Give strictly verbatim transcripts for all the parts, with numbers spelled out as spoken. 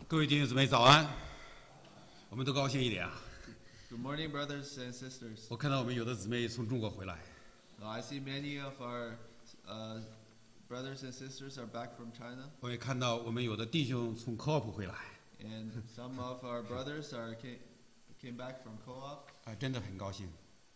各位弟兄姊妹早安，我们都高兴一点啊。 Good morning, brothers and sisters. 我看到我们有的姊妹从中国回来， Uh, I see many of our uh, brothers and sisters are back from China, 我也看到我们有的弟兄从 Co-op 回来， and some of our brothers are came, came back from co-op, 啊，真的很高兴。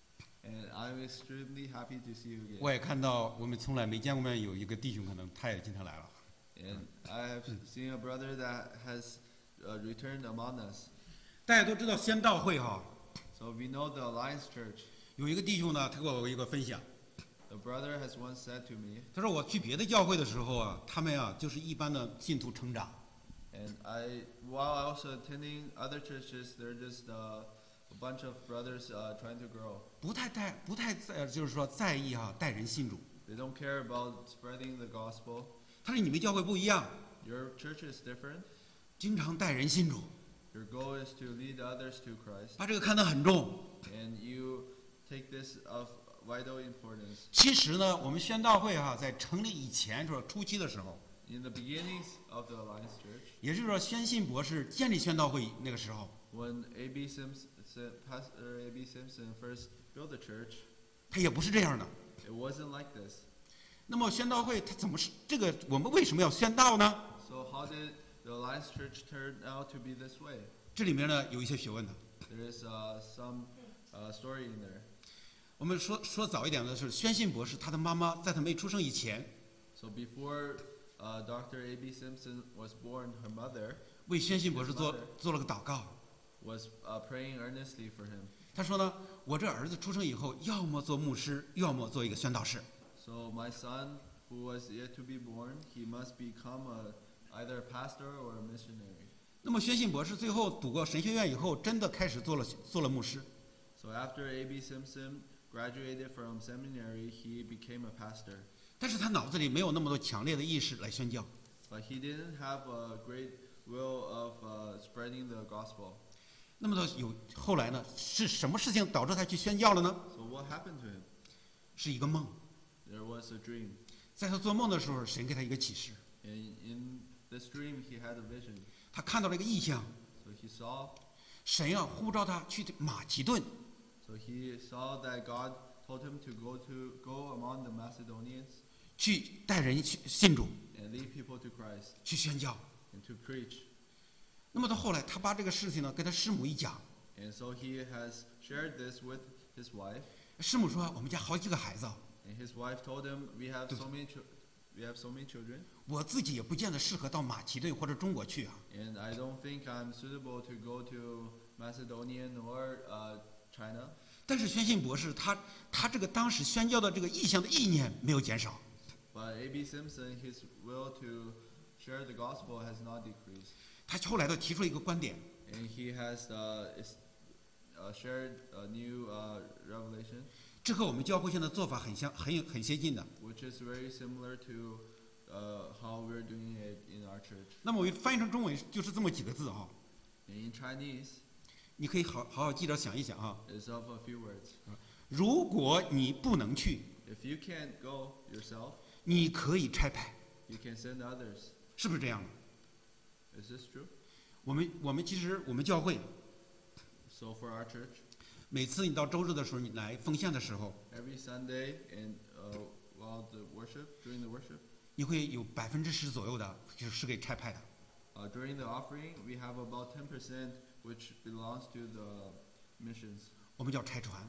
and I'm extremely happy to see you 我 again. 也看到我们从来没见过面有一个弟兄，可能他也今天来了。 And I have seen a brother that has uh, returned among us. 大家都知道先道会哈， So we know the Alliance Church. 有一个弟兄呢，他给我一个分享， The brother has once said to me, 他说我去别的教会的时候啊，他们啊就是一般的信徒成长， and I, while I was attending other churches, they're just uh, a bunch of brothers uh, trying to grow. 不太带不太在就是说在意哈、带人信主。 They don't care about spreading the gospel. 他说你们教会不一样， Your church is different. 经常带人信主， Your goal is to lead others to Christ, 把这个看得很重。 and you take this of vital importance. 其实呢，我们宣道会哈、在成立以前说初期的时候， In the beginnings of the Alliance Church, 也就是说宣信博士建立宣道会那个时候， when A B Simpson, Pastor A B Simpson first built the church, 他也不是这样的。 it wasn't like this. 那么宣道会它怎么是这个？我们为什么要宣道呢？ So how did the Alliance Church turn out to be this way? 这里面呢有一些学问的。 There is uh, some uh, story in there. 我们说说早一点的是，宣信博士他的妈妈在他没出生以前， So before uh, Doctor A B Simpson was born, her mother 为宣信博士做做了个祷告。 was uh, praying earnestly for him. 他说呢，我这儿子出生以后，要么做牧师，要么做一个宣道士。 So my son, who was yet to be born, he must become a, either a pastor or a missionary. 那么宣信博士最后读过神学院以后，真的开始做了做了牧师。 So after A B Simpson graduated from seminary, he became a pastor. 但是他脑子里没有那么多强烈的意识来宣教。 But he didn't have a great will of uh, spreading the gospel. 那么他有后来呢，是什么事情导致他去宣教了呢？ So what happened to him? 是一个梦， There was a dream. 在他做梦的时候，神给他一个启示， And in this dream, he had a vision. 他看到了一个异象， So he saw, 神啊呼召他去马其顿， so he saw that God told him to go to go among the Macedonians 去带人去信主， and lead people to Christ 去宣教。 and to preach. 那么到后来，他把这个事情呢跟他师母一讲， And so he has shared this with his wife, 师母说我们家好几个孩子， and his wife told him, "We have so many, chil- we have so many children, 我自己也不见得适合到马其顿或者中国去啊。 and I don't think I'm suitable to go to Macedonia or uh, China." 但是宣信博士他他这个当时宣教的这个意向的意念没有减少， But A B Simpson, his will to share the gospel has not decreased, 他后来的提出了一个观点， and he has uh, is, uh, shared a new uh, revelation, 这和我们教会现在做法很相很有很接近的。 which is very similar to uh, how we're doing it in our church. 那么我翻译成中文就是这么几个字啊， And in Chinese, 你可以好好好记着想一想啊。 it's of a few words. 如果你不能去， If you can't go yourself, 你可以差派， you can send others. 是不是这样的？ Is this true? 我们我们其实我们教会 So for our church, 每次你到周日的时候，你来奉献的时候， every Sunday and uh, while the worship, during the worship, 你会有百分之十左右的就是给差派的。 uh, during the offering, we have about ten percent which belongs to the missions, 我们叫差传。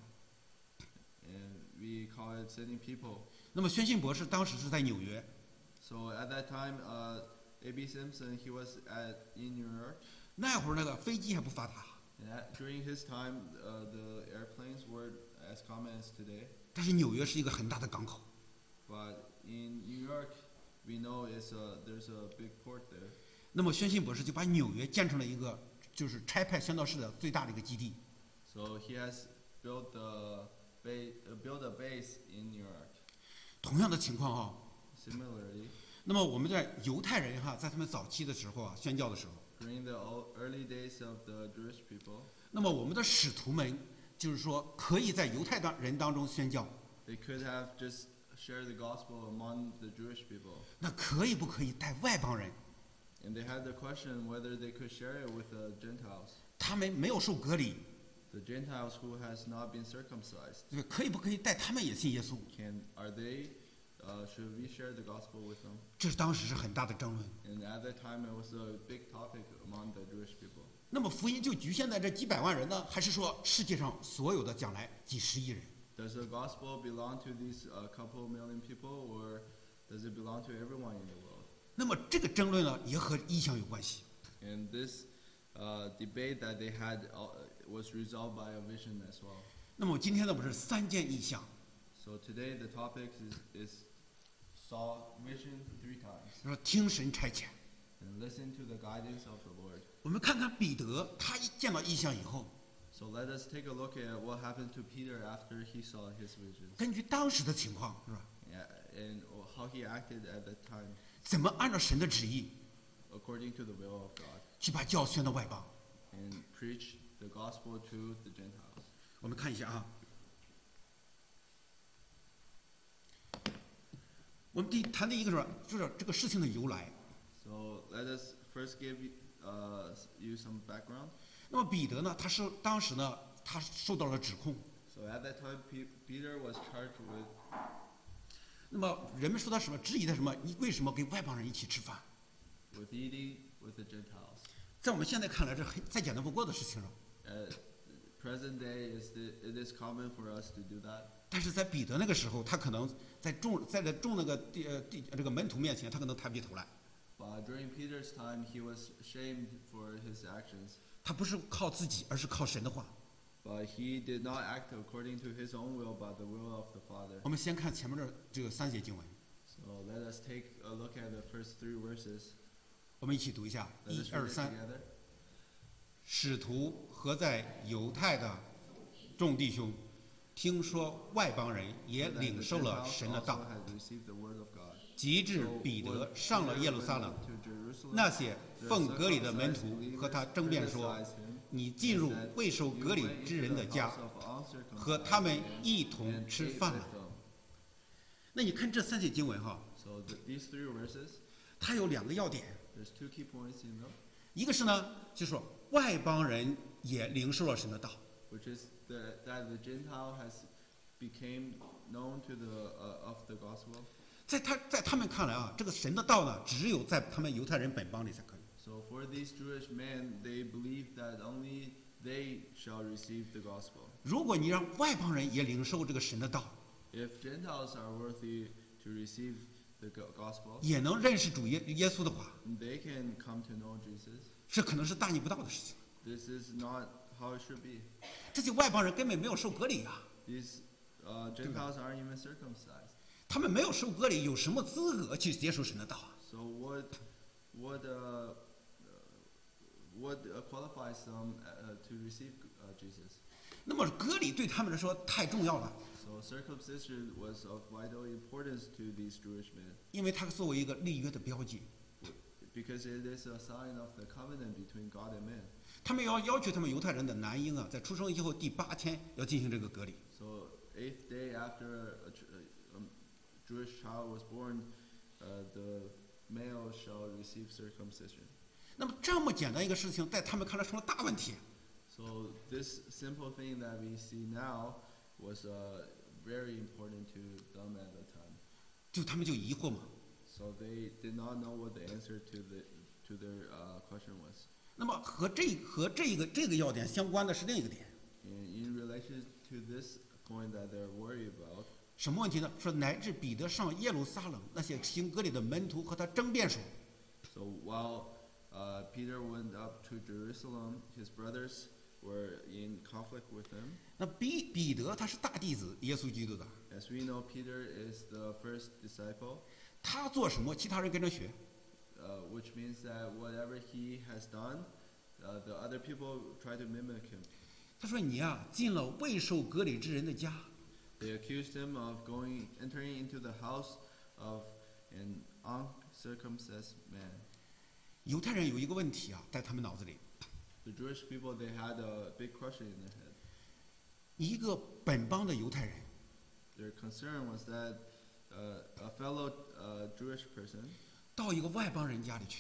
and we call it sending people. 那么宣信博士当时是在纽约， So at that time, uh, A B Simpson, he was at in New York, 那会儿那个飞机还不发达， and at, during his time, uh, the airplanes weren't as common as today. 但是纽约是一个很大的港口。 But in New York, we know it's a, there's a big port there. 那么宣信博士就把纽约建成了一个就是差派宣道士的最大的一个基地。 So he has built the ba- uh, built a base in New York. 同样的情况哈、 Similarly, 那么我们在犹太人哈，在他们早期的时候啊，宣教的时候， during the o- early days of the Jewish people, 那么我们的使徒们就是说可以在犹太当人当中宣教， they could have just shared the gospel among the Jewish people. 那可以不可以带外邦人？ And they had the question whether they could share it with the Gentiles. 他们没有受割礼， The Gentiles who has not been circumcised. 对，可以不可以带他们也信耶稣？ Can are they? Uh, should we share the gospel with them? 这是当时是很大的争论。 And at that time, it was a big topic among the Jewish people. 那么福音就局限在这几百万人呢，还是说世界上所有的将来几十亿人？ Does the gospel belong to these uh, couple million people, or does it belong to everyone in the world? 那么这个争论呢，也和意象有关系。 And this uh, debate that they had uh, was resolved by a vision as well. 那么今天呢，不是三件意象， So today the topic is, is saw vision three times 说听神差遣。 and listen to the guidance of the Lord. 我们看看彼得，他一见到意象以后， So let us take a look at what happened to Peter after he saw his visions, 根据当时的情况，是吧？ yeah, and how he acted at that time 怎么按照神的旨意 according to the will of God 去把教宣到外邦？ and preach the gospel to the Gentiles. 我们看一下啊，我们第一谈的一个是吧，就是这个事情的由来。 So let us first give uh, you some background. 那么彼得呢，他是当时呢，他受到了指控。 So at that time, Pe- Peter was charged with 那么人们说他什么？质疑他什么？你为什么跟外邦人一起吃饭？ with eating with the Gentiles. 在我们现在看来，这很再简单不过的事情了。 At present day, is the, it is common for us to do that. 但是在彼得那个时候，他可能在众在这众那个地呃地这个门徒面前，他可能抬不起头来。 But during Peter's time, he was shamed for his actions. 他不是靠自己，而是靠神的话。 But he did not act according to his own will, but the will of the Father. 我们先看前面这这个三节经文， So let us take a look at the first three verses. 我们一起读一下， Let 一 us 二 read it 三。 together. 使徒和在犹太的众弟兄，听说外邦人也 So that 领 the 受了 Gentiles 神的 also 道， had received the word of God. 及至 So 彼得 when 上了 Peter 耶路撒 went 冷， up to Jerusalem, 那些 the 奉割礼的门 circumcised 徒 believers 和他争辩说 criticized him. 你进入 He said, 未受 "You 割礼 went 之 into 人的 the 家 house of uncircumcised 和他们 men 一同 and 吃 ate 饭 with 了。 them." 那你看这三节经文哈， So the, these three verses, 它有两个要点， there's two key points in them, 一个是呢，就说外邦人也领受了神的道， which is the, that the Gentile has became known to the uh, of the gospel. 在他在他们看来啊，这个神的道呢，只有在他们犹太人本邦里才可以。 So for these Jewish men, they believe that only they shall receive the gospel. 如果你让外邦人也领受这个神的道， If Gentiles are worthy to receive the go- gospel, 也能认识主耶耶稣的话， they can come to know Jesus. 这可能是大逆不道的事情。 This is not how it should be. 这些外邦人根本没有受割礼啊， These uh, Gentiles aren't even circumcised. 他们没有受割礼，有什么资格去接受神的道啊？ So what, what, uh, uh, what uh, qualifies them uh, to receive uh, Jesus? 那么割礼对他们来说太重要了， So circumcision was of vital importance to these Jewish men 因为它作为一个立约的标记， because it is a sign of the covenant between God and man. 他们要要求他们犹太人的男婴啊，在出生以后第八天要进行这个割礼。 So eighth day after a, Ju- a um, Jewish child was born, uh, the male shall receive circumcision. 那么这么简单一个事情，在他们看来成了大问题。 So this simple thing that we see now was uh, very important to them at the time. 就他们就疑惑嘛。 So they did not know what the answer to the to their uh, question was. 那么和这和这个这个要点相关的是另一个点， And in relation to this point that they're worried about, 什么问题呢？说乃至彼得上耶路撒冷，那些行割礼的门徒和他争辩说， so while uh, Peter went up to Jerusalem, his brothers were in conflict with him. 那彼彼得他是大弟子，耶稣基督的， As we know, Peter is the first disciple, 他做什么，其他人跟着学。 uh, which means that whatever he has done, uh, the other people try to mimic him. 他说你呀、进了未受割礼之人的家， They accused him of going, entering into the house of an uncircumcised man. 犹太人有一个问题啊，在他们脑子里， The Jewish people, they had a big question in their head. 一个本邦的犹太人， Their concern was that uh, a fellow uh, Jewish person 到一个外邦人家里去，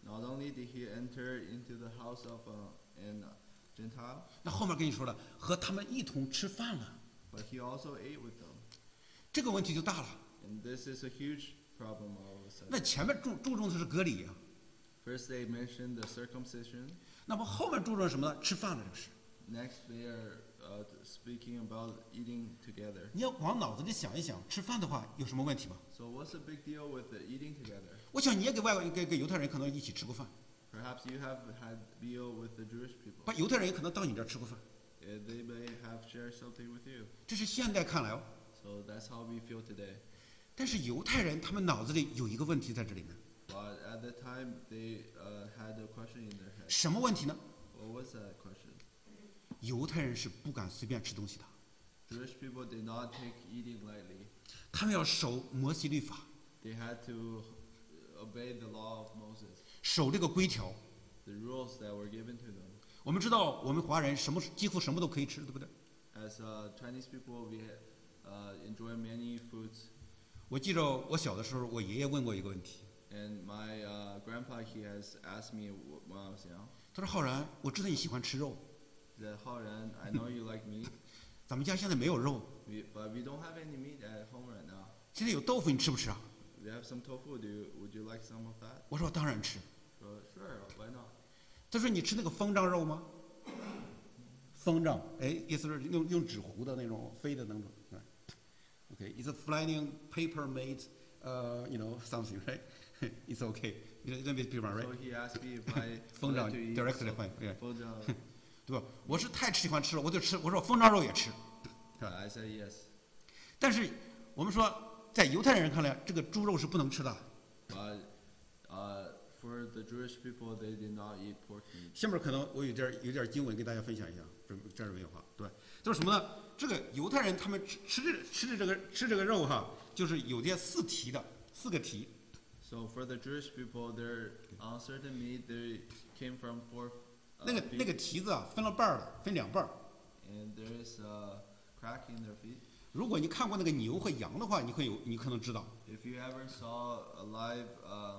Not only did he enter into the house of uh, an Gentile, 那后面跟你说了，和他们一同吃饭了， but he also ate with them. 这个问题就大了。 And this is a huge problem all of a 那 sudden. 前面注注重的是割礼啊， First they mentioned the circumcision. 那么后面注重什么呢？吃饭的这个事。 Next they are uh, speaking about eating together. 你要往脑子里想一想，吃饭的话有什么问题吗？ So what's the big deal with the eating together? 我想你也给外国人、给给犹太人可能一起吃过饭， Perhaps you have had meal with the Jewish 把 people. 犹太人也可能到你这儿吃过饭， Uh, They may have shared something with you. 这是现代看来哦。 So that's how we feel today. 但是犹太人他们脑子里有一个问题在这里面， But at the time they uh, had a question in their head. 什么问题呢？ What was that question? 犹太人是不敢随便吃东西的， Jewish people did not take eating lightly. 他们要守摩西律法， They had to obey the law of Moses, 守这个规条。 the rules that were given to them. 我们知道我们华人什么几乎什么都可以吃，对不对？ As uh, Chinese people, we uh, enjoy many foods. 我记着我小的时候，我爷爷问过一个问题， And my uh, grandpa, he has asked me wh- when I was young, 他说：“浩然，我知道你喜欢吃肉， he said, Haoran, I know you like meat, 咱们家现在没有肉， we, but we don't have any meat at home right now. 现在有豆腐，你吃不吃啊 We have some tofu. Do you, would you like some of that?？” 我说：“我当然吃。 So, sure, why not? ” 他说：“你吃那个风筝肉吗？”风筝，哎，意思是用用纸糊的那种飞的那种。Okay, it's a flying paper made, uh, you know, something, right? It's okay. You know, bit paper, right? So he asked me if I 风筝 wanted to eat directly some 换，对 fojang. 对吧？我是太喜欢吃了，我就吃。我说风筝肉也吃，是吧？ I said yes. 但是我们说，在犹太人看来，这个猪肉是不能吃的。 But uh, for the Jewish people, they did not eat pork meat. 下面可能我有点有点经文跟大家分享一下，这这儿没有话，对，就是什么呢？这个犹太人他们吃吃这吃的这个吃这个肉哈，就是有些四蹄的，四个蹄。 So for the Jewish people, their on certain meat, they came from four 那 uh, 个那个 feet, 蹄子啊，分了半儿的，分两半儿。 and there is a crack in their feet. 如果你看过那个牛和羊的话，你会有你可能知道， If you ever saw a live um,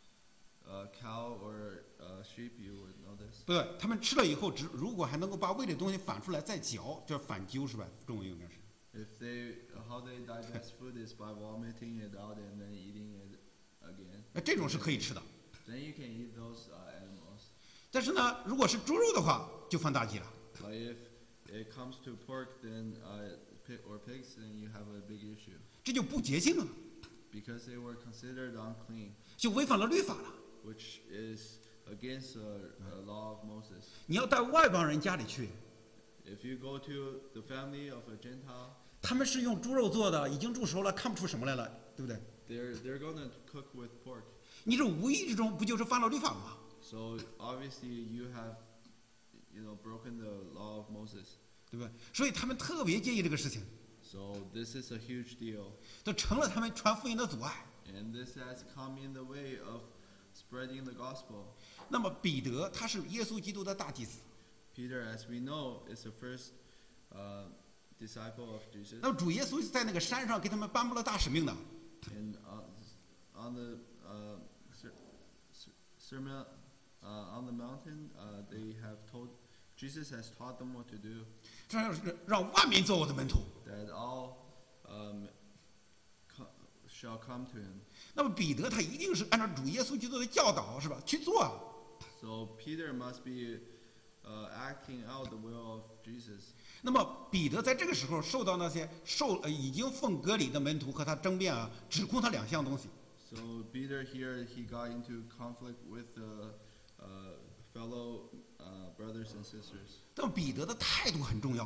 uh, cow or uh, sheep, you would know this. 不对，他们吃了以后，只如果还能够把胃里的东西反出来再嚼，叫反揪是吧？中文应该是。 If they, how they digest food is by vomiting it out and then eating it again. 那这种是可以吃的。 Then you can eat those uh, animals. 但是呢，如果是猪肉的话，就犯大忌了。 But if it comes to pork, then uh, pig or pigs, then you have a big issue 这就不洁净了， because they were considered unclean, 就违反了律法了。 which is against the uh, law of Moses. 你要到外邦人家里去， If you go to the family of a Gentile, 他们是用猪肉做的，已经煮熟了，看不出什么来了，对不对？ they're they're gonna cook with pork. 你这无意之中不就是犯了律法吗？ So obviously you have, you know, broken the law of Moses. 对不对？所以他们特别介意这个事情， So this is a huge deal, 这成了他们传福音的阻碍。 and this has come in the way of spreading the gospel. 那么彼得他是耶稣基督的大祭司， Peter, as we know, is the first uh, disciple of Jesus. 那么主耶稣在那个山上给他们颁布了大使命的， And uh, on the uh, ser- ser- sermon uh, on the mountain, uh, they have told Jesus has taught them what to do. 这样是让万民做我的门徒。 That all um, co- shall come to him. 那么彼得他一定是按照主耶稣基督的教导是吧去做啊。 So Peter must be uh, acting out the will of Jesus. 那么彼得在这个时候受到那些受呃已经奉割礼的门徒和他争辩啊，指控他两项东西。 So Peter here, he got into conflict with the uh, fellow uh, brothers and sisters. 那么彼得的态度很重要。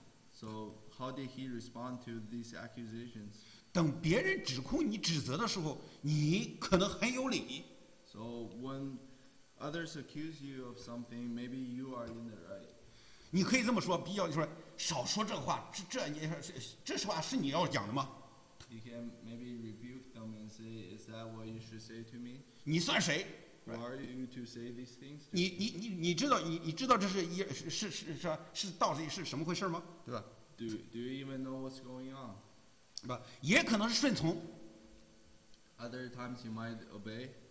So how did he respond to these accusations? 等别人指控你、指责的时候，你可能很有理。 So when others accuse you of something, maybe you are in the right. 你可以这么说，比较说少说这话，这这你这这是话是你要讲的吗？ You can maybe rebuke them and say, "Is that what you should say to me? 你算谁？ Who are you to say these things to 你 me? 你你你知道你你知道这是一是是是是是到底是什么回事吗？对吧？ Do do you even know what's going on?" 对吧？也可能是顺从， Other times you might obey.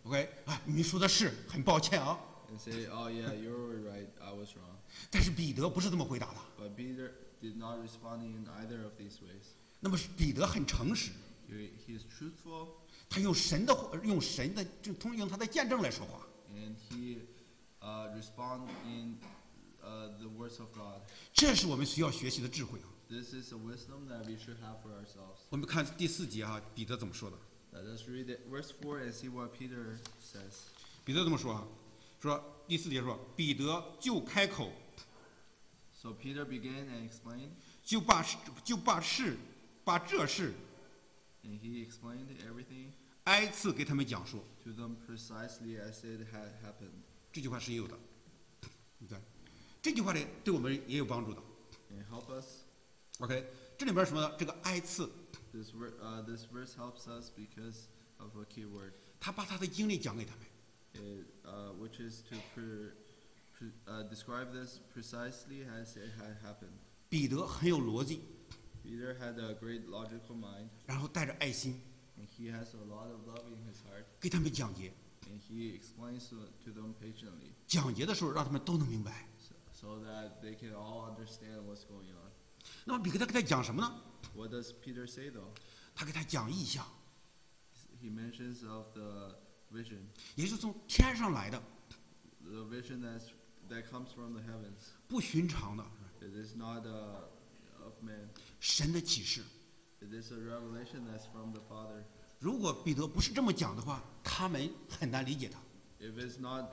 OK， 啊，你说的是，很抱歉啊。 and say, "Oh yeah, you were right. I was wrong." 但是彼得不是这么回答的。 But Peter did not respond in either of these ways. 那么彼得很诚实， He, he is truthful, 他用神的话用神的就通用他的见证来说话。 and he uh, respond in uh, the words of God. 这是我们需要学习的智慧啊。 This is a wisdom that we should have for ourselves. 我们看第四节啊，彼得怎么说的？ Let us read it, verse four and see what Peter says. 彼得这么说啊，说第四节说，彼得就开口， So Peter began and explained, 就把就把事，把这事 and he explained everything 挨次给他们讲述。 to them precisely as it had happened. 这句话是有的，对，这句话呢对我们也有帮助的。 And help us. OK， 这里边什么呢？这个挨次， This, ver- uh, this verse helps us because of a key word, 他把他的经历讲给他们。 it, uh, which is to pre- pre- uh, describe this precisely as it had happened. 彼得很有逻辑， Peter had a great logical mind, 然后带着爱心 and he has a lot of love in his heart, 给他们讲解。 and he explains to, to them patiently 讲解的时候让他们都能明白。 so, so that they can all understand what's going on. 那么彼得给他讲什么呢？ What does Peter say though? 他给他讲意象， He mentions of the vision, 也就是从天上来的， the vision that's, that comes from the heavens. 不寻常的， It is not uh, of man. 神的启示。 It is a revelation that's from the Father. 如果彼得不是这么讲的话，他们很难理解他。 If it's not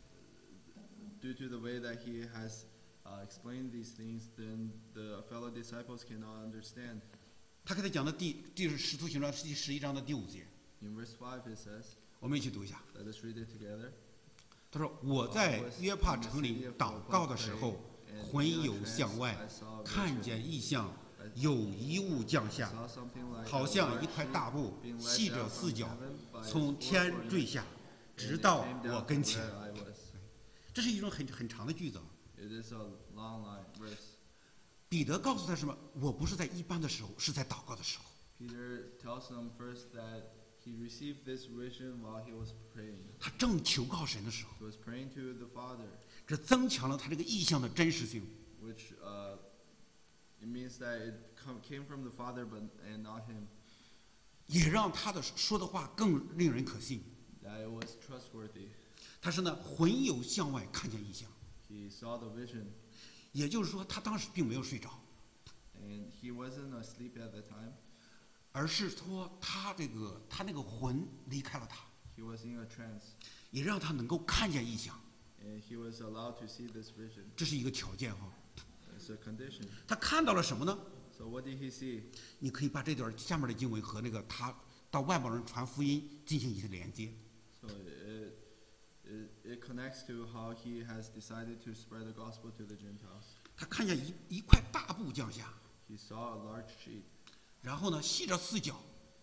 due to the way that he has uh, explained these things, then the fellow disciples cannot understand. 他给他讲的第第是使徒行传第十一章的第五节， In verse five it says, 我们一起读一下。 let us read it together. 他说：“我在约帕城里祷告的时候，魂游向外，看见异象，有一物降下， Saw something like 好 a 像 large 一块 sheet 大布， being 系 let 着 down 四 from 角， heaven by its 从 four 天 corners, 坠下， and 直 it 到 came 我 down 跟 from 前。 where I was. 这是一种很很长的句子啊。 It is a long line verse. 彼得告诉他什么？我不是在一般的时候，是在祷告的时候。 Peter tells them first that he received this vision while he was praying. 他正求告神的时候， He was praying to the Father, 这增强了他这个意象的真实性。 which uh, it means that it come, came from the Father, but and not him. 也让他的说的话更令人可信。 That it was trustworthy. 他是呢魂游向外看见异象， He saw the vision, 也就是说他当时并没有睡着， and he wasn't asleep at the time. 而是说他这个他那个魂离开了他， He was in a trance, 也让他能够看见异象， and he was allowed to see this vision. 这是一个条件哈。 It's a condition. 他看到了什么呢？ So what did he see? 你可以把这段下面的经文和那个他到外邦人传福音进行一些连接。 So it, it, it connects to how he has decided to spread the gospel to the Gentiles. 他看见一一块大布降下， He saw a large sheet 然后呢系着四角，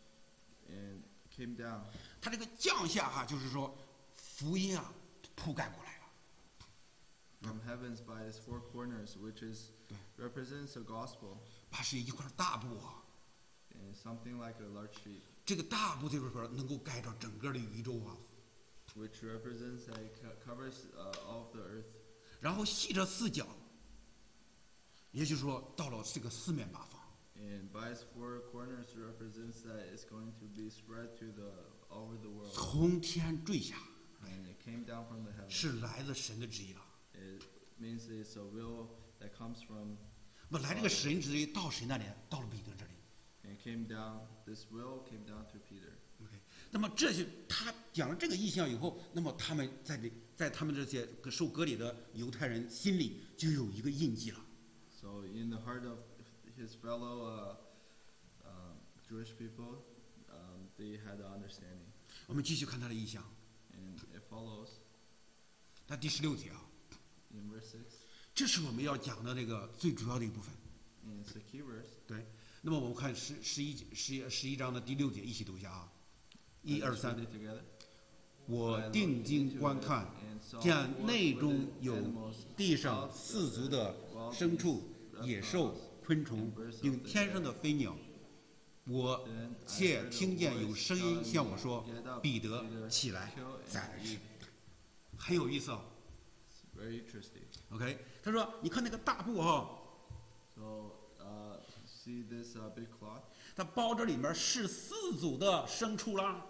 and came down. 他这个降下哈，就是说福音啊铺盖过来了。 From heavens by its four corners, which is represents the gospel, 它是一块大布啊， and something like a large sheet, 这个大布就是说能够盖着整个的宇宙啊， which represents that it co- covers uh, all of the earth, 然后系着四角，也就是说到了这个四面八方。 and by its four corners represents that it's going to be spread to the all over the world, 从天坠下， and it came down from the heavens. 是来自神的旨意了。 It means it's a will that comes from, 那么来这个神旨意到谁那里？到了彼得这里。 and it came down. This will came down to Peter. OK，那么这些他讲了这个意象以后，那么他们在这在他们这些受割礼的犹太人心里就有一个印记了。 So in the heart of his fellow uh, um, Jewish people, um, they had an understanding. 我们继续看他的意象， And it follows 那第十六节啊， in verse six, 这是我们要讲的这个最主要的一部分。 and it's a key verse. 对，那么我们看十十一十一十一章的第六节，一起读一下啊，一 Let's 二 read 三。 it together. 我定睛观看，见内中有地上四足的牲畜、野兽、昆虫，并天上的飞鸟。 我 Then I 却 heard a 听见有 voice 声音 telling 向 me, 我说 "Get up, 彼得 Peter, 起来 kill 再 and 来吃 eat." 很有意思哦。 It's very interesting. OK， 他说你看那个大布哈、哦， So, uh, see this uh, big cloth? 它包着里面是四组的牲畜啦。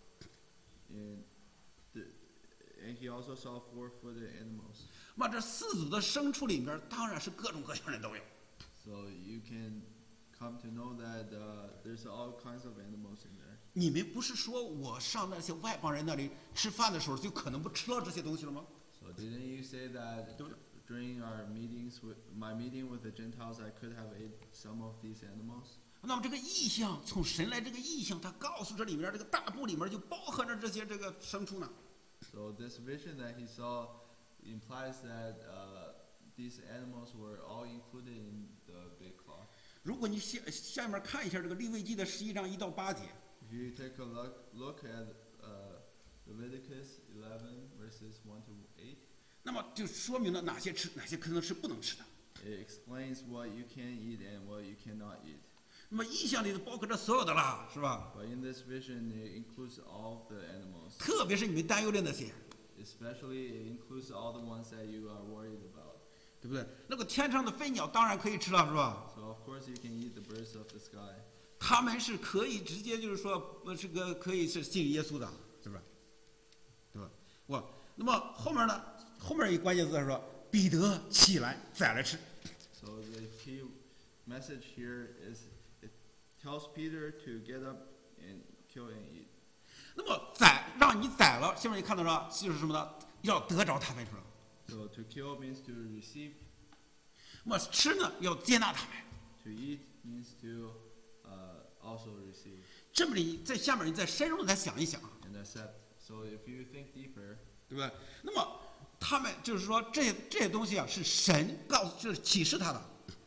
And, the, and he also saw four-footed animals. 那这四组的牲畜里面，当然是各种各样的都有。 So you can come to know that uh, there's all kinds of animals in there. 你们不是说我上那些外邦人那里吃饭的时候，就可能不吃到这些东西了吗？ So didn't you say that Don't- during our meetings, with, my meeting with the Gentiles, I could have ate some of these animals? 那么这个意象从神来，这个意象，它告诉这里面这个大布里面就包含着这些这个牲畜呢。 So this vision that he saw implies that uh, these animals were all included in the big cloth. 如果你下下面看一下这个利未记的十一章一到八节， If you take a look look at uh, Leviticus eleven verses one to eight, 那么就说明了哪些吃，哪些可能是不能吃的。 it explains what you can eat and what you cannot eat. 那么意象里头包括着所有的啦，是吧？ But in this vision, it includes all the animals. 特别是你们担忧的那些， Especially, it includes all the ones that you are worried about. 对不对？那个天上的飞鸟当然可以吃了，是吧？ So of course you can eat the birds of the sky. 他们是可以直接就是说，呃，这个可以是信耶稣的，是不是？对吧？哇，那么后面呢？后面一个关键字是说，彼得起来再来吃。 So the key message here is it tells Peter to get up and kill and eat. 那么宰让你宰了，下面你看到了，就是什么呢？要得着他们，是吧？ So to kill means to receive. 那么吃呢，要接纳他们。 To eat means to uh, also receive 这么你在下面你再深入的再想一想， and accept. So if you think deeper, 对吧？那么他们就是说这些这些东西啊，是神告诉，就是启示他的。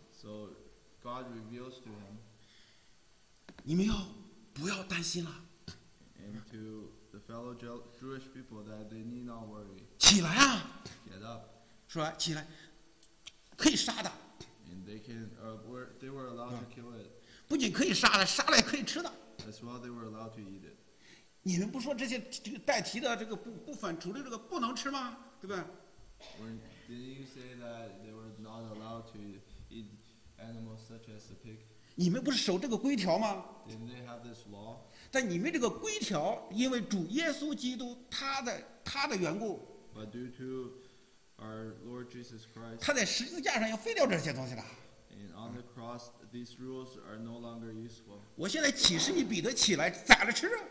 so God reveals to him 你们要不要担心了？ and to the fellow Jew- Jewish people that they need not worry. 起来啊， Get up. 是吧？起来，可以杀的， And they can, uh, were, they were allowed to kill it. 不仅可以杀的，杀了也可以吃的。 As well, they were allowed to eat it. 你们不说这些这个带题的这个部部分，除了这个不能吃吗？对不对？ Weren't- Didn't you say that they were not allowed to eat animals such as the pig? 你们不是守这个规条吗？ Didn't they have this law? 但你们这个规条，因为主耶稣基督他的他的缘故， But due to our Lord Jesus Christ, 他在十字架上要废掉这些东西了。 and on the cross, these rules are no longer useful. 我现在启示你彼得起来宰了吃啊！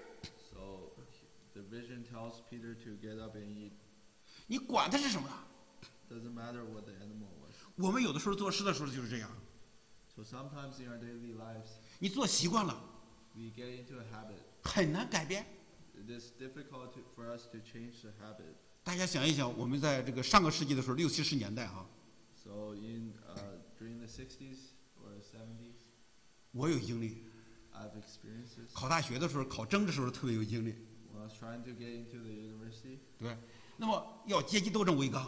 So the vision tells Peter to get up and eat. 你管它是什么了？ Doesn't matter what the animal was. 我们有的时候做事的时候就是这样， So sometimes in our daily lives, 你做习惯了， we get into a habit. 很难改变。 It is difficult to, for us to change the habit. 大家想一想，我们在这个上个世纪的时候，六七十年代哈， So in uh, during the sixties or seventies, 我有经历。 I've experienced this. 考大学的时候，考证的时候特别有经历， When I was trying to get into the university, 对吧？那么要阶级斗争为纲，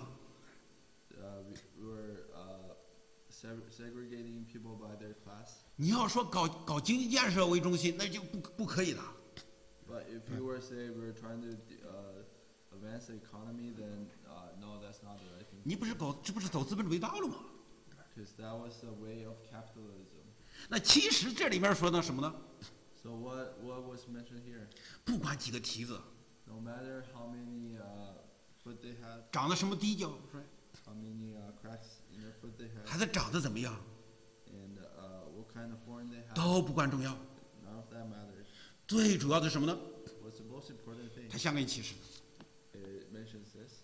uh, we, we were uh, seg- segregating people by their class. 你要说搞搞经济建设为中心，那就不不可以的。 But if you were say we were trying to uh, advance the economy, then uh, no, that's not the right thing. 你不是搞这不是走资本主义道路吗？ Because that was the way of capitalism. 那其实这里面说的什么呢？ So what what was mentioned here? 不管几个蹄子， No matter how many uh, foot they had, 长得什么地角， how many uh, cracks in their foot they 孩 had, 子长得怎么样， and uh, what kind of horn they had, 都不关重要。 none of that mattered. 最主要的是什么呢？ What's the most important thing? 他想给你启示。 It mentions this.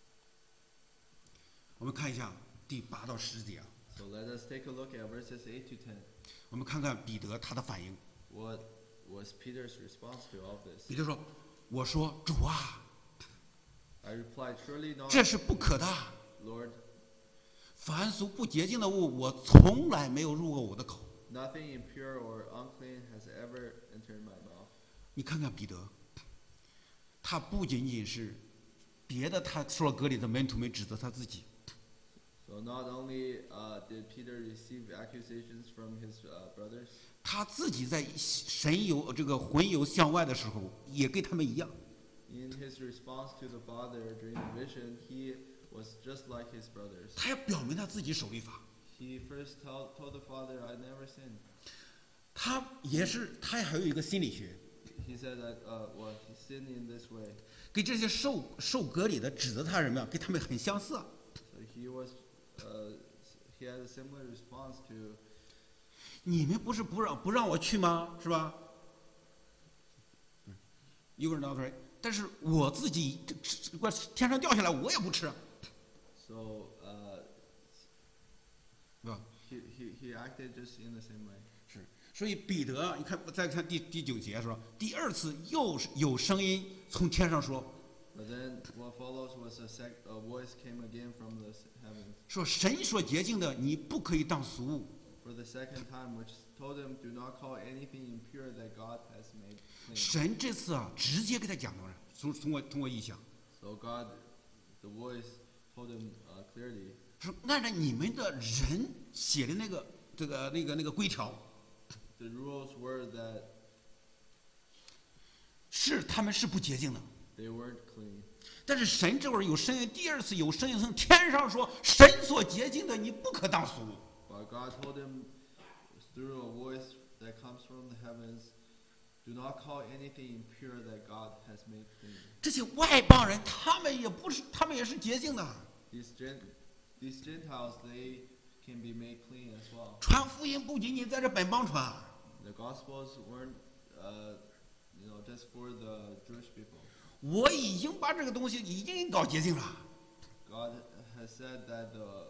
我们看一下第八到十节啊， So let us take a look at verses eight to ten. 我们看看彼得他的反应。 What was Peter's response to all this? 彼得说：“我说主啊， I replied, Surely not, 这是不可的。 Lord. 凡俗不洁净的物，我从来没有入过我的口。 Nothing impure or unclean has ever entered my mouth. ” 你看看彼得，他不仅仅是别的，他说了格里的门徒没指责他自己， So not only uh, did Peter receive accusations from his uh, brothers, 他自己在神游这个魂游向外的时候，也跟他们一样。 In his response to the Father during the vision, he was just like his brothers. 他要表明他自己守律法。 He first told, told the Father, I never sinned. 他也是，他还有一个心理学， He said that, uh, well, he sinned in this way. 跟这些受受割礼的指责他人们，跟他们很相似啊。 So he was, uh, he had a similar response to, 你们不是不让不让我去吗？是吧 ？You were not right。但是我自己这这这天上掉下来，我也不吃， so, uh, 是吧？ he, he, he acted just in the same way. 是。所以彼得，你看，再看第第九节说，第二次又是有声音从天上说， But then what follows was a, sec- a voice came again from the heavens. 说神所洁净的，你不可以当俗物。 For the second time, which told him, do not call anything impure that God has made clean. 神这次啊，直接给他讲到了，从通过通过意象， So God, the voice told him uh, clearly, 说按照你们的人写的那个这个那个那个规条， the rules were that 是他们是不洁净的。 they weren't clean. 但是神这会儿有声音，第二次有声音从天上说：“神所洁净的，你不可当俗物。 But God told him through a voice that comes from the heavens, do not call anything impure that God has made clean. ” 这些外邦人，他们也不是，他们也是洁净的。 These, Gen- these Gentiles, they can be made clean as well. 传福音不仅仅在这本邦传， The Gospels weren't, uh, you know, just for the Jewish people. 我已经把这个东西已经搞洁净了。 God has said that the,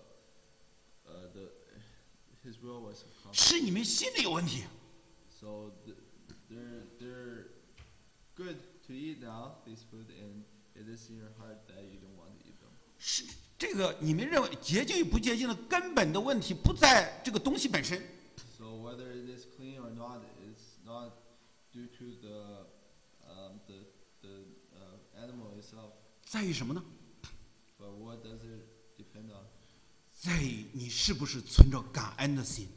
uh, the, His will was accomplished. 是你们心里有问题。 So th- they're they're good to eat now, this food, and it is in your heart that you don't want to eat them. 是这个你们认为洁净与不洁净的根本的问题不在这个东西本身， So whether it is clean or not, it's not due to the um, the the uh, animal itself. 在于什么呢？ But what does it depend on? 在于你是不是存着感恩的心。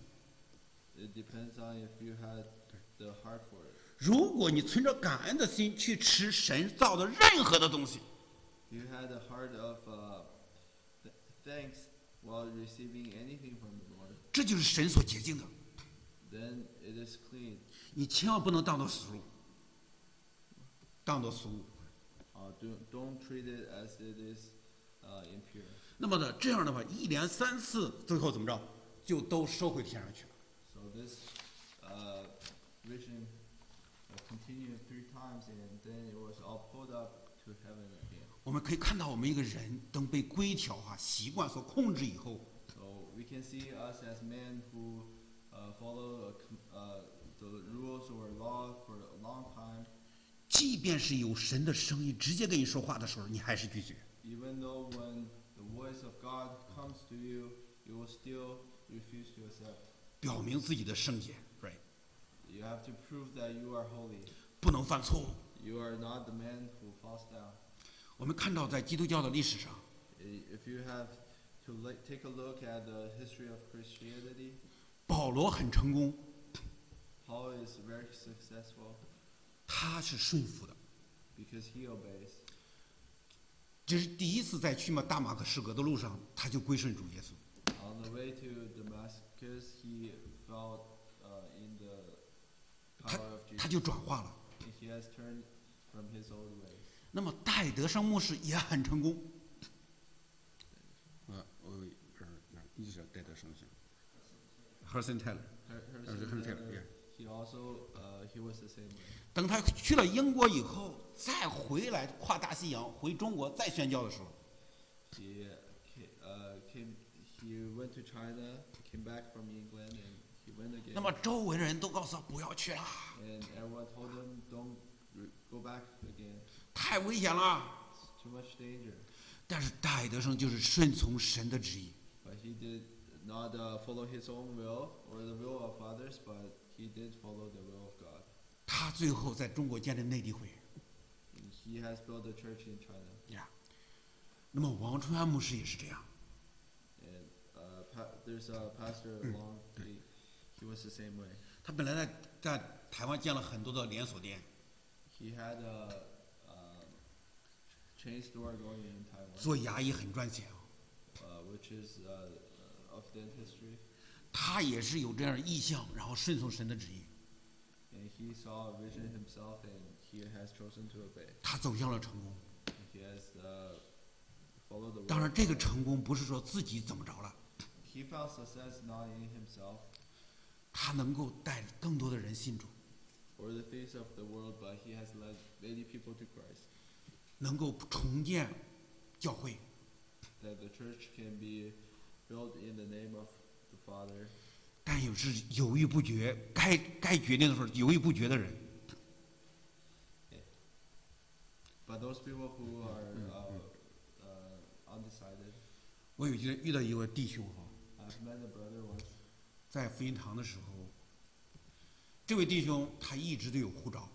It depends on if you had the heart for it. 如果你存着感恩的心去吃神造的任何的东西， If you had a heart of uh, th- thanks while receiving anything from the Lord, 这就是神所洁净的。 then it is clean. 你千万不能当做俗物，当做俗物。 Uh, do, don't treat it as it is uh, impure. 那么呢，这样的话，一连三次，最后怎么着，就都收回天上去了。 So this uh, vision uh, continued three times, and then it was all pulled up to heaven again. 我们可以看到，我们一个人等被规条啊、习惯所控制以后， So we can see us as men who uh, follow a com- uh, the rules or law for a long time. 即便是有神的声音直接跟你说话的时候，你还是拒绝。 Even though when the voice of God comes to you, you will still refuse to accept. 表明自己的圣洁 ，right？ You have to prove that you are holy. 不能犯错误。 You are not the man who falls down. 我们看到在基督教的历史上， I- If you have to like, take a look at the history of Christianity, 保罗很成功， Paul is very successful 他是顺服的。 because he obeys. 这是第一次在去马大马可士革的路上，他就归顺主耶稣。 On the way to Damascus, he felt uh, in the 他 power of 他 Jesus. 就转化了。 He has turned from his old ways. 那么戴德生牧师也很成功。呃，我呃，你是戴德生是 ？Hudson Taylor。 Her- Uh, Hudson Hudson Taylor, Taylor, yeah. he also uh, he was the same way. 等他去了英国以后，再回来跨大西洋回中国再宣教的时候， He uh, ca- uh, came. He went to China, came back from England, and he went again. 那么周围的人都告诉他不要去了， And everyone told him, "Don't re- go back again. 太危险了。 It's too much danger." 但是戴德生就是顺从神的旨意， But he did not uh, follow his own will or the will of others, but he did follow the will of God. 他最后在中国建立内地会 And he has built a church in China. 呀。那么王春安牧师也是这样， And uh, pa- there's a pastor along. He, he was the same way. 他本来在在台湾建了很多的连锁店， He had a, uh chain store going in Taiwan, 做牙医很赚钱啊。 uh, which is uh, of dentistry. 他也是有这样的意向，然后顺从神的旨意， And he saw a vision himself, and he has chosen to obey. 他走向了成功。 And he has uh, followed the 当 word. 然，这个成功不是说自己怎么着了， He found success not in himself 他能够带更多的人信主， or the things of the world, but he has led many people to Christ. 能够重建教会， That the church can be built in the name of the Father. 但也是犹豫不决，该该决定的时候犹豫不决的人。 But those people who are uh, uh, undecided. 我有一天遇到一位弟兄哈， I've met a brother once. 在福音堂的时候，这位弟兄他一直都有护照，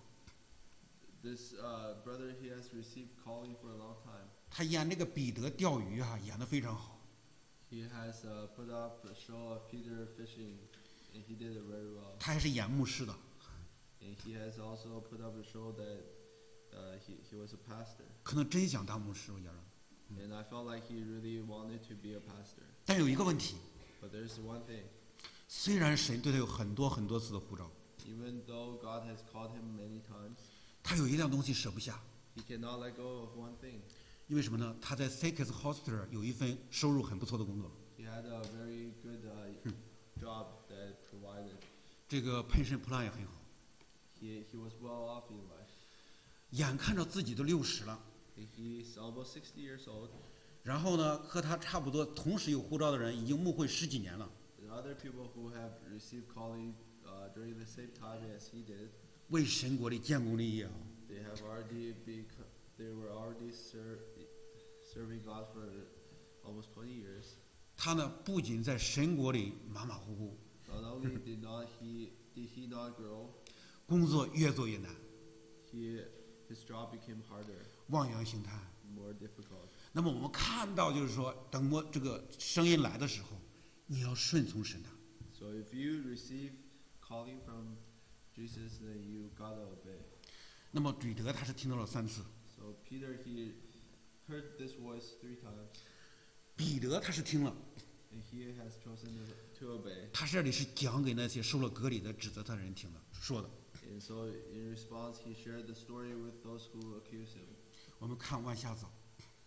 This uh, brother, he has received calling for a long time. 他演那个彼得钓鱼啊，演得非常好。 He has uh, put up a show of Peter fishing, and he did it very well. 他还是演牧师的， And he has also put up a show that uh, he, he was a pastor. 可能真想当牧师，我觉着。 And I felt like he really wanted to be a pastor. 但有一个问题， But there's one thing. 虽然神对他有很多很多次的呼召， Even though God has called him many times, 他有一样东西舍不下， he cannot let go of one thing. 因为什么呢？他在 S I C S Hospital 有一份收入很不错的工作， He had a very good uh, job that provided. 这个 pension plan 也很好。 He, he was well off in life. 眼看着自己都六十了， He's almost sixty years old. 然后呢，和他差不多同时有护照的人已经牧会十几年了， There are other people who have received calling uh, during the same time as he did. 为神国的建功立业啊。 They have already bec- they were already ser- serving God for almost twenty years. 他呢，不仅在神国里马马虎虎， Not only did not he did he not grow, 工作越做越难， he his job became harder, 望洋兴叹。 more difficult. 那么我们看到，就是说，等我这个声音来的时候，你要顺从神的。 So if you receive calling from Jesus, then you gotta obey. 那么彼得他是听到了三次， So Peter, he heard this voice three times, 彼得他是听了， and he has chosen to, to obey. 他这里是讲给那些受了割礼的指责他的人听的，说的。 And so in response, he shared the story with those who accuse him. 我们看往下走，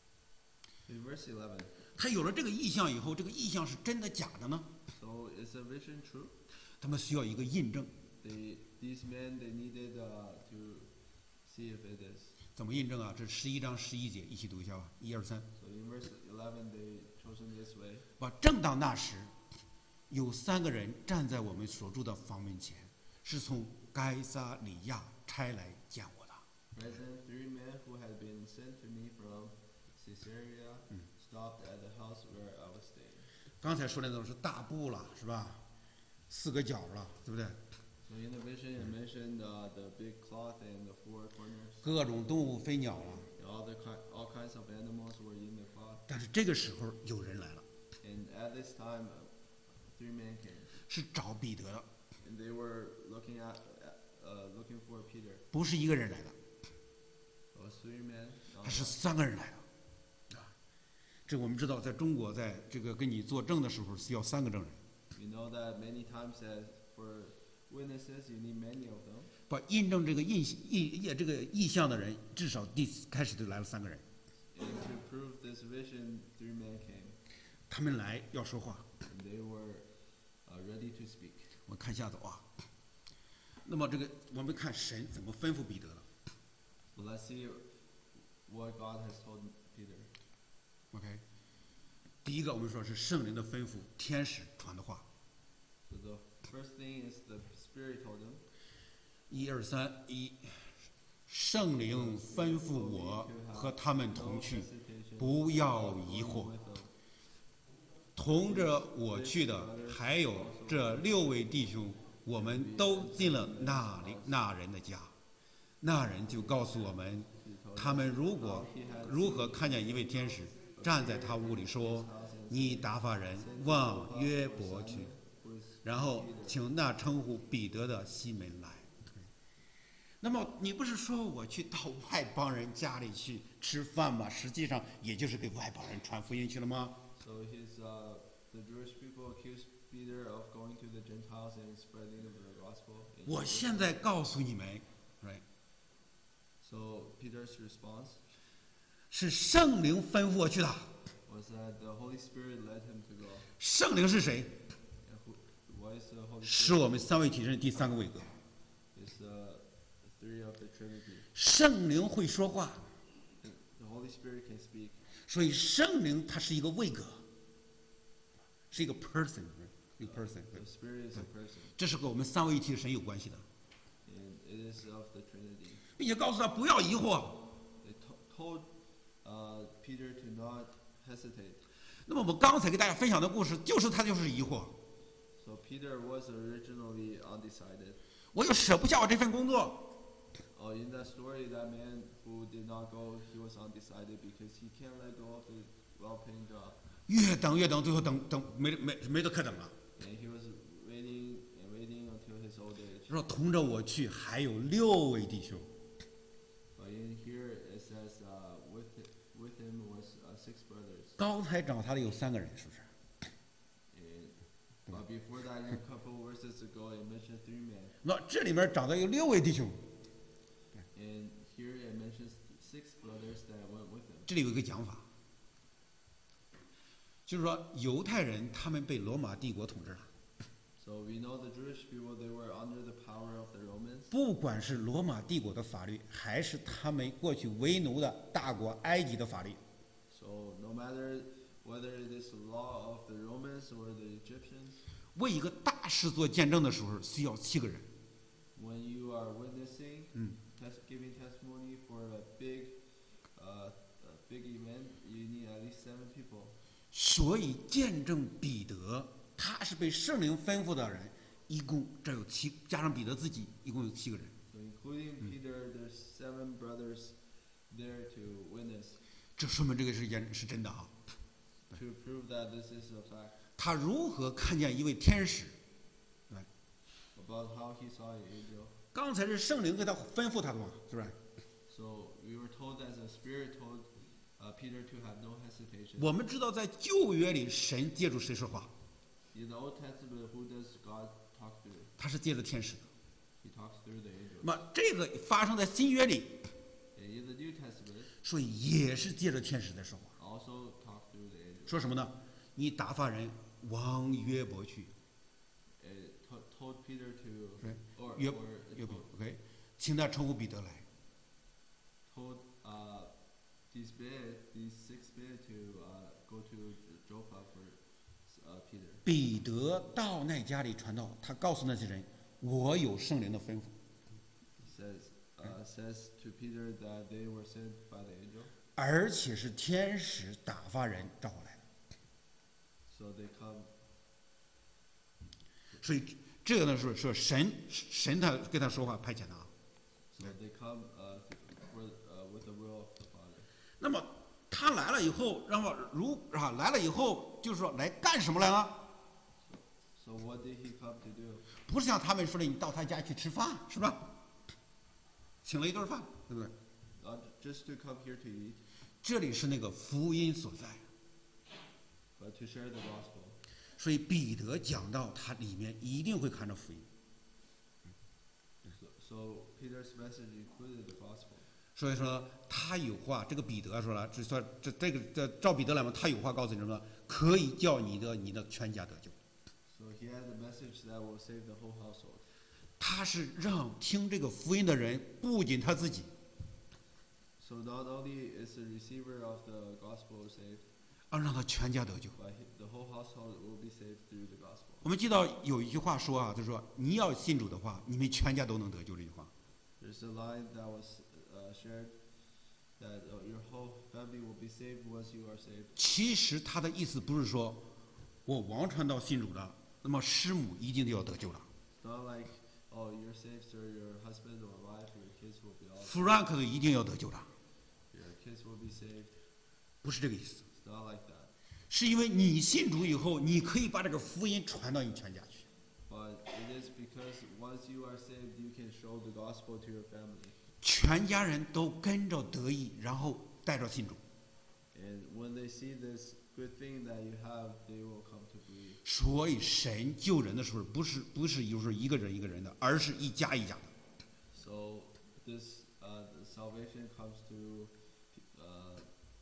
In verse eleven, 他有了这个意象以后，这个意象是真的假的呢？ so is the vision true? 他们需要一个印证， They, these men, they needed uh, to see if it is. 怎么印证啊？这十一章十一节，一起读一下吧，一二三。 So in verse eleven, they chosen this way. 把正当那时，有三个人站在我们所住的房门前，是从该撒里亚差来见我的。 Present three men who had been sent to me from Caesarea stopped at the house where I was staying. 刚才说的都是大布了，是吧？四个角了，对不对？ So in the vision, it mentioned uh, the big cloth and the four corners. 各种动物、飞鸟了。 And all the ki- all kinds of animals were in the cloth. 但是这个时候有人来了， And at this time, uh, three men came, 是找彼得的， and they were looking at, uh, looking for Peter. 不是一个人来的， It was three men. 他 Uh, 是三个人来的。啊，这我们知道，在中国，在这个跟你作证的时候需要三个证人。 we know that many times that for witnesses, you need many of them. 把印证这个印意意这个意象的人，至少第开始就来了三个人， And to prove this vision, three men came, 他们来要说话。 and they were uh, ready to speak. 我看下头啊，那么这个我们看神怎么吩咐彼得了。 So let's see what God has told Peter. OK，第一个我们说是圣灵的吩咐，天使传的话。 So the first thing is the Spirit told him. 一二三，一，圣灵吩咐我和他们同去，不要疑惑。同着我去的还有这六位弟兄，我们都进了那里那人的家。那人就告诉我们，他们如果如何看见一位天使站在他屋里说：“你打发人往约伯去。” 然后请那称呼彼得的西门来。那么你不是说我去到外邦人家里去吃饭吗？实际上也就是给外邦人传福音去了吗？ So his, uh, the Jewish people accused Peter of going to the Gentiles and spreading the gospel. 我现在告诉你们 ，right， So Peter's response 是圣灵吩咐我去的。 was that the Holy Spirit led him to go. 圣灵是谁？ And who, why is the Holy 是 Spirit? 我们三位体神的第三个位格。 Is uh, the three of the Trinity. 圣灵会说话， The Holy Spirit can speak. 所以圣灵它是一个位格，是一个 person， 一个 person。 The Spirit is a person, 这是和我们三位一体的神有关系的， and it is of the Trinity. 并且告诉他不要疑惑。 They to- told uh, Peter to not hesitate. 那么我们刚才给大家分享的故事，就是他就是疑惑， So Peter was originally undecided. 我又舍不下我这份工作， Oh, in that story, that man who did not go, he was undecided because he can't let go of the well-paying job. 越等越等，最后等等没没没得可等了。 And he was waiting and waiting until his old age. 说同着我去还有六位弟兄， But in here it says uh, with hi- with him was uh, six brothers. 刚才找他的有三个人，是不是？ And uh, before that, in a couple verses ago, it mentioned three men. 那这里面找到有六位弟兄， And here it mentions six brothers that went with him. 这里有一个讲法，就是说犹太人他们被罗马帝国统治了， So we know the Jewish people, they were under the power of the Romans. 不管是罗马帝国的法律，还是他们过去为奴的大国埃及的法律， So no matter whether it is the law of the Romans or the Egyptians, 为一个大事做见证的时候需要七个人。 when you are witnessing, 嗯， tes- giving testimony for a big, uh, a big event, you need at least seven people. 所以见证彼得，他是被圣灵吩咐的人，一共这有七，加上彼得自己，一共有七个人。 So including Peter, there's seven brothers there to witness 这说明这个事件是真的啊！ to prove that this is a fact 他如何看见一位天使？ about how he saw an angel. 刚才是圣灵给他吩咐他的嘛，是不是？ So we were told as the Spirit told uh, Peter to have no hesitation. 我们知道在旧约里，神借助谁说话？ In the Old Testament, who does God talk through? 他是借着天使的。 He talks through the angels. 那么这个发生在新约里， And in the New Testament, 所以也是借着天使在说话。 also talk through the angels. 说什么呢？你打发人往约伯去， It to- told Peter to, Right. or, 约 or it 约伯 told, ，OK，请他称呼彼得来。 told uh, these men, these six men to uh, go to Joppa for uh, Peter. 彼得到那家里传道，他告诉那些人，我有圣灵的吩咐， He says, uh, says to Peter that they were sent by the angel. 而且是天使打发人找我来的。 So they come. 所以这个呢是说神神他跟他说话派遣他。 So they come uh, for, uh, with the will of the Father. 那么他来了以后，那么如啊来了以后，就是说来干什么来了？ So what did he come to do? 不是像他们说的，你到他家去吃饭，是吧？请了一顿饭，对不对？ Not just to come here to eat, 这里是那个福音所在。 but to share the gospel. 所以彼得讲到他里面一定会看着福音。 So, so Peter's message included the gospel. 所以说他有话，这个彼得说了，这说这这个这照彼得来嘛，他有话告诉你什么？可以叫你的你的全家得救。 So he has a message that will save the whole household. 他是让听这个福音的人，不仅他自己， So not only is the receiver of the gospel saved, 而让他全家得救。 but he, the whole household will be saved through the gospel. 我们记到有一句话说啊，就是说你要信主的话，你们全家都能得救。这句话， There's a line that was uh, shared that uh, your whole family will be saved once you are saved. 其实他的意思不是说我王传道信主的，那么师母一定就要得救了。 It's not like, oh, you're saved, so your husband or wife, your kids will be all, Frank 的一定要得救了， your kids will be saved. 不是这个意思， It's not like that. 是因为你信主以后，你可以把这个福音传到你全家去。 Because once you are saved, you can show the gospel to your family. 全家人都跟着得益，然后带着信主。 And when they see this good thing that you have, they will come to believe. 所以神救人的时候，不是不是就是一个人一个人的，而是一家一家的。 So this uh, the salvation comes to uh,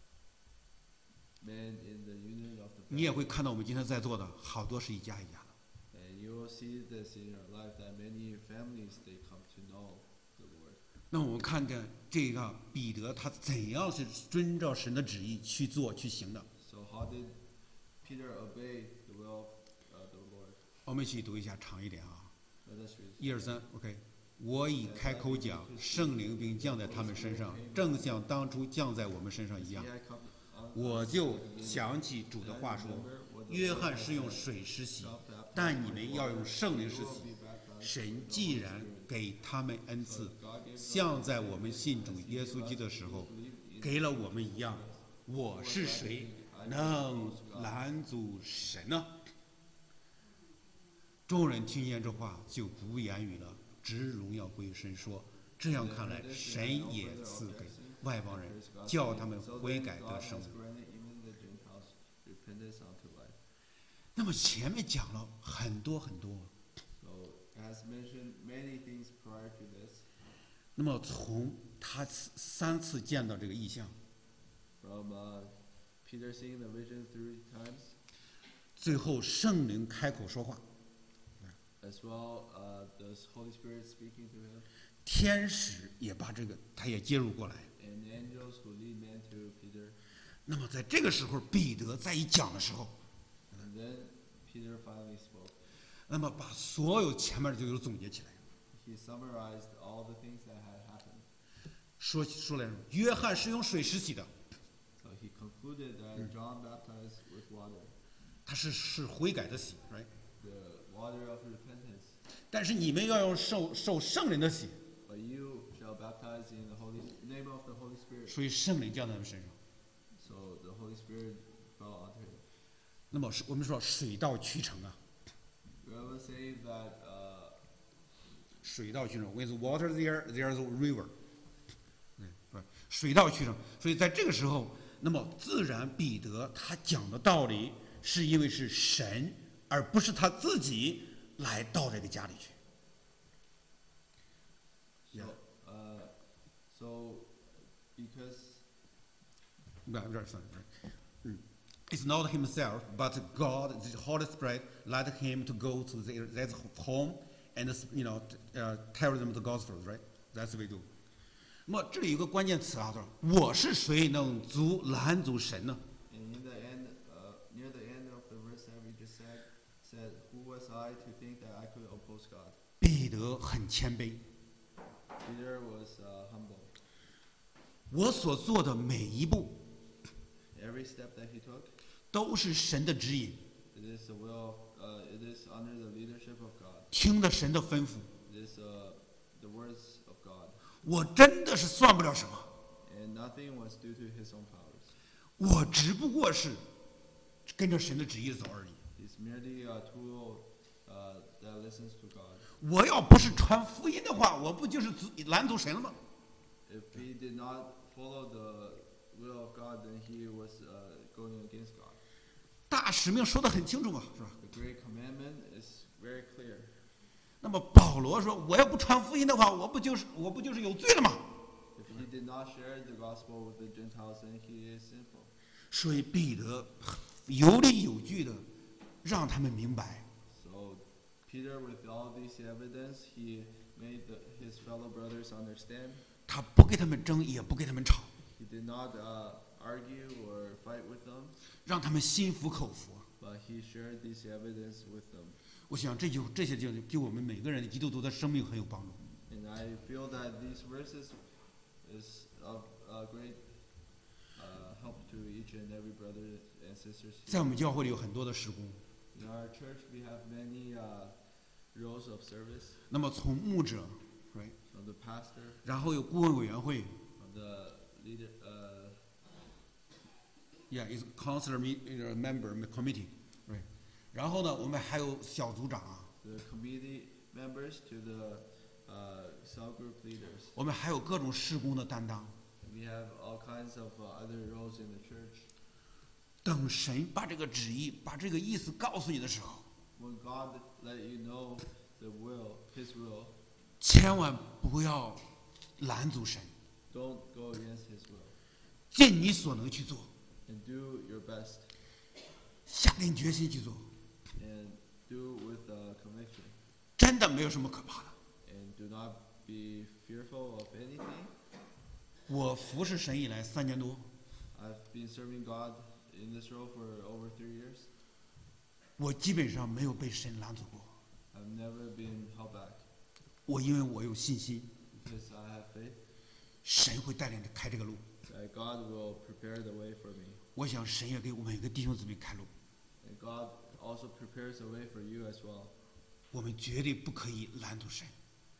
man in the union of the 你也 family. 会看到我们今天在座的好多是一家一家的。 And you will see this in your life that many families they come to know the Lord. 那我们看看这个彼得他怎样是遵照神的旨意去做去行的。 So how did Peter obey the will of uh, the Lord? 我们一起读一下，长一点啊， Let us read. 一二三 ，OK。我已开口讲，圣灵并降在他们身上，正像当初降在我们身上一样。 He had come on 我就想起主的话说：“约翰是用水施洗，但你们要用圣灵施洗。神既然给他们恩赐，像在我们信主耶稣基督的时候，给了我们一样。我是谁，能拦阻神呢？”众人听见这话，就不言语了，直荣耀归神，说：“这样看来，神也赐给外邦人，叫他们悔改得生命。” 那么前面讲了很多很多。 So as mentioned, many things prior to this. 那么从他三次见到这个异象， From uh, Peter seeing the vision three times, 最后圣灵开口说话， as well uh, the Holy Spirit speaking to him, 天使也把这个他也介入过来。 and angels who lead men to Peter. 那么在这个时候，彼得在一讲的时候， And then Peter finally spoke. 那么把所有前面就都总结起来， He summarized all the things that had happened. 说说来说，约翰是用水施洗的， So he concluded that John baptized with water, 他是是悔改的洗 ，right？ the water of repentance. 但是你们要用受受圣灵的洗， But you shall baptize in the Holy name of the Holy Spirit. 所以圣灵降在他们身上。 So the Holy Spirit fell onto him. 那么是我们说水到渠成啊， We always say that uh, 水到渠成 ，with water there there's a river， 嗯，不是水到渠成。所以在这个时候，那么自然彼得他讲的道理，是因为是神，而不是他自己来到这个家里去。 so uh, so because 不是不是 sorry， 嗯 ，It's not himself, but God, the Holy Spirit, led him to go to their, their home and you know uh, tell them the gospel, right? That's what we do. 那么这里有个关键词啊，说我是谁能阻拦阻神呢？ and in the end, uh, near the end of the verse that we just said, said, "Who was I to think that I could oppose God?" 彼得很谦卑， Peter was uh, humble. 我所做的每一步 Every step that he took, 都是神的指引， it is the will, of, uh, it is under the leadership of God. 听了神的吩咐， It is uh, the words of God, 我真的是算不了什么， and nothing was due to his own powers. 我只不过是跟着神的旨意走而已。 He's merely a tool uh, that listens to God. 我要不是传福音的话，我不就是阻拦阻神了吗？ If he did not follow the will of God, then he was uh, going against God. 大使命说得很清楚嘛，是吧？ The great commandment is very clear. 那么保罗说，我要不传福音的话，我不就是我不就是有罪了吗？ If he did not share the gospel with the Gentiles, then he is sinful. 所以彼得有理有据的让他们明白， So Peter, with all this evidence, he made the, his fellow brothers understand. 他不给他们争，也不给他们吵， He did not uh, argue or fight with them, 让他们心服口服。 but he shared this evidence with them. 我想这就这些就对我们每个人的基督徒的生命很有帮助。 And I feel that these verses is of uh, great uh, help to each and every brother and sisters 在 here. 我们教会里有很多的施工， In our church, we have many uh, roles of service 那么从牧者，right， from the pastor, 然后有顾问委员会 from the leader, uh, ，yeah，is counselor me uh, member committee，right，然后呢，我们还有小组长啊， the committee members to the uh, cell group leaders. 我们还有各种事工的担当。 We have all kinds of uh, other roles in the church. 等神把这个旨意、把这个意思告诉你的时候， When God let you know the will, His will, 千万不要拦阻神， don't go against His will, 尽你所能去做， and do your best, 下定决心去做， and do with uh, conviction, 真的没有什么可怕的。 and do not be fearful of anything. 我服侍神以来三年多， I've been serving God in this role for over three years. 我基本上没有被神拦阻过。 I've never been held back 我因为我有信心， because I have faith 神会带领着开这个路。 that God will prepare the way for me. 我想神也给我们每个弟兄姊妹开路。 And God also prepares a way for you as well. 我们绝对不可以拦阻神。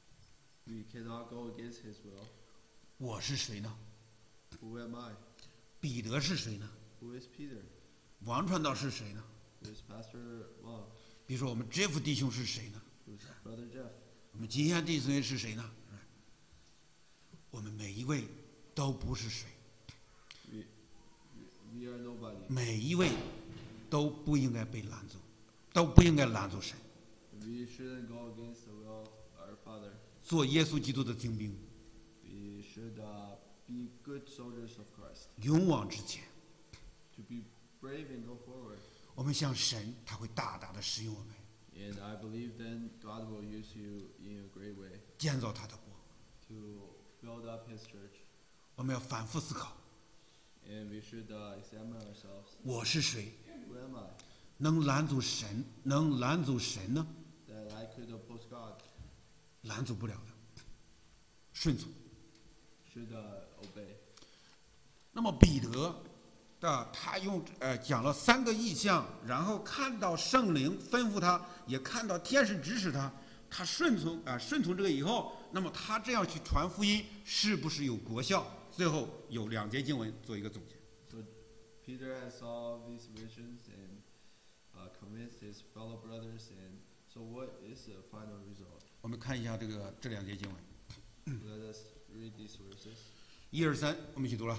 We cannot go against His will. 我是谁呢？ Who am I? 彼得是谁呢？ Who is Peter? 王传道是谁呢？ Who is Pastor Wang? 比如说我们 Jeff 弟兄是谁呢？ Who is Brother Jeff? 我们金山弟兄是谁呢？我们每一位都不是谁， We, we, we are nobody. 每一位都不应该被拦阻，都不应该拦阻神。 We shouldn't go against the will of our Father. 做耶稣基督的精兵， We should uh, be good soldiers of Christ. 勇往直前。 To be brave and go forward. 我们向神，他会大大的使用我们， And I believe then God will use you in a great way 建造他的国。 to build up His church. 我们要反复思考： And we should uh, examine ourselves. 我是谁？ Who am I? 能拦阻神？能拦阻神呢？ That I could oppose God. 拦阻不了的，顺从。 Should uh, obey. 那么彼得的他用呃讲了三个意象，然后看到圣灵吩咐他，也看到天使指使他，他顺从啊、呃、顺从这个以后，那么他这样去传福音是不是有果效？最后有两节经文做一个总结。 So Peter has saw these visions and uh, convinced his fellow brothers. And so what is the final result? 我们看一下这个这两节经文， Let us read these verses. 一二三，我们一起读了。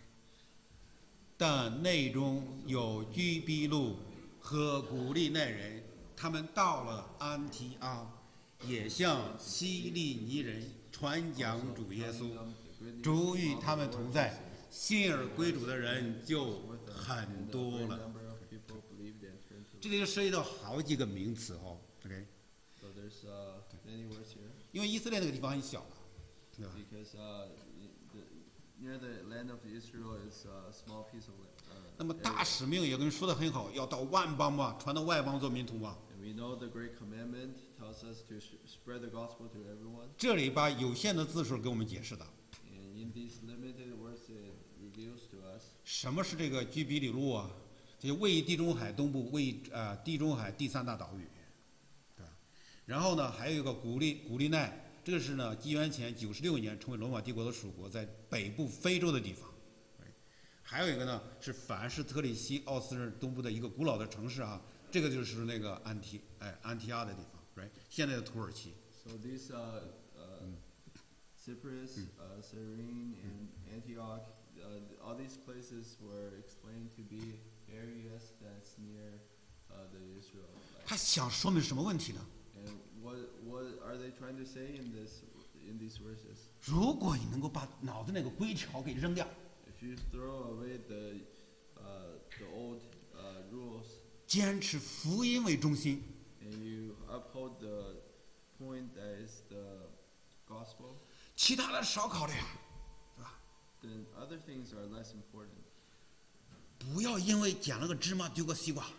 但内中有居比路和古利奈人，他们到了安提阿，也向希利尼人传讲主耶稣。主与他们同在，信而归主的人就很多了。这里就涉及到好几个名词哦 ，OK。 So there's uh, many words here 因为以色列那个地方很小了，对吧？ because uh, the, near the land of Israel is a small piece of land. 那么 Uh, 大 area. 使命也跟人说的很好，要到万邦嘛，传到外邦做民徒嘛。 And we know the Great Commandment tells us to sh- spread the gospel to everyone. 这里把有限的字数给我们解释的， And in these limited words, it reveals to us 什么是这个居比里路啊？这位地中海东部，位啊、呃、地中海第三大岛屿，对吧？然后呢，还有一个古利古利奈，这个是呢，公元前九十六年成为罗马帝国的属国，在北部非洲的地方。还有一个呢是凡士特里西奥斯人东部的一个古老的城市啊，这个就是那个安提哎安提阿的地方 ，right？ 现在的土耳其。 So these uh, uh, Cyprus, uh, Cyrene, and Antioch, uh, all these places were explained to be areas that's near uh, the Israelites. 他想说明什么问题呢？ And what what are they trying to say in this in these verses? 如果你能够把脑子那个规条给扔掉， If you throw away the uh, the old uh, rules 坚持福音为中心， and you uphold the point that is the gospel, 其他的少考虑，对吧？ then other things are less important. 不要因为捡了个芝麻丢个西瓜。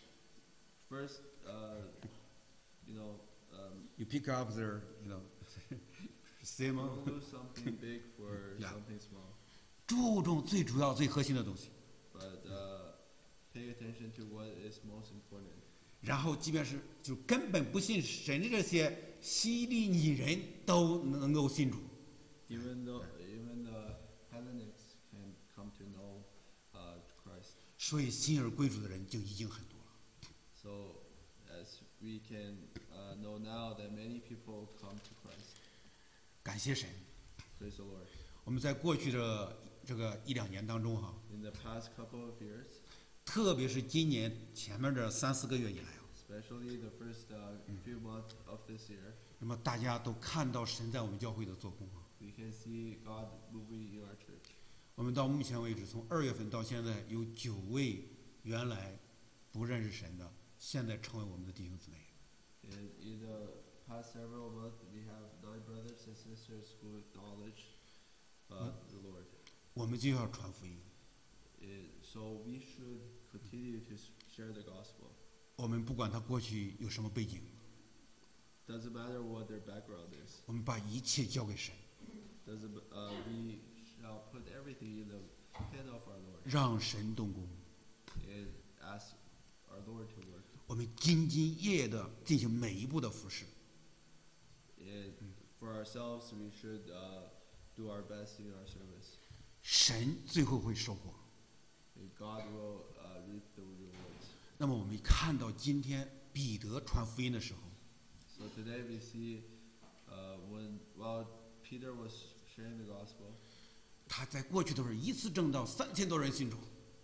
First, uh, you know, um, You pick up their, you know, same. don't lose something big for Yeah. something small, 注重最主要、最核心的东西， but uh, pay attention to what is most important. 然后即便是就根本不信神的这些希利尼人都能够信主。 Even though even the Hellenics can come to know uh, Christ. 所以信而归主的人就已经很多了。 So, as we can uh, know now that many people come to Christ. 感谢神。 Praise the Lord. 我们在过去的这个一两年当中哈， In the past couple of years, 特别是今年前面这三四个月以来啊， especially the first uh, few months of this year, 那么大家都看到神在我们教会的做工啊。 we can see God moving in our church. 我们到目前为止，从二月份到现在，有九位原来不认识神的，现在成为我们的弟兄姊妹。 In, in the past several months, we have nine brothers and sisters who acknowledge uh, the Lord. 我们就要传福音， It, so we should continue to s- share the gospel. 我们不管他过去有什么背景， Doesn't matter what their background is. 我们把一切交给神， Doesn't uh, we shall put everything in the hand of our Lord 让神动工。 and ask our Lord to work. 我们兢兢业业地进行每一步的服侍。 And for ourselves, we should uh, do our best in our service. 神最后会收获。 And God will uh, reap the rewards. 那么我们看到今天彼得传福音的时候， So today we see uh, when while Peter was sharing the gospel, 他在过去的时候一次挣到三千多人信主，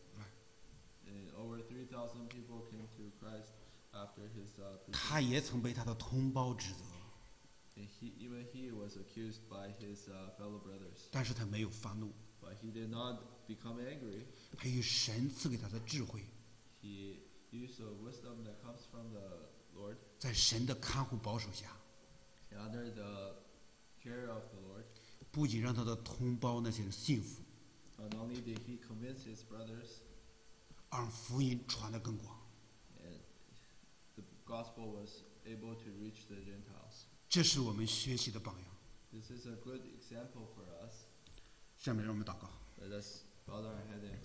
and over three thousand people came to Christ after his uh, preaching. 他也曾被他的同胞指责， And he, even he was accused by his uh, fellow brothers, 但是他没有发怒， but he did not become angry. 他以神赐给他的智慧， He used the wisdom that comes from the Lord, 在神的看护保守下， and under the care of the Lord. 不仅让他的同胞那些人信服， Not only did he convince his brothers, 而福音传得更广。 and the gospel was able to reach the Gentiles. 这是我们学习的榜样。 This is a good example for us. 下面让我们祷告。 Let us bow our head and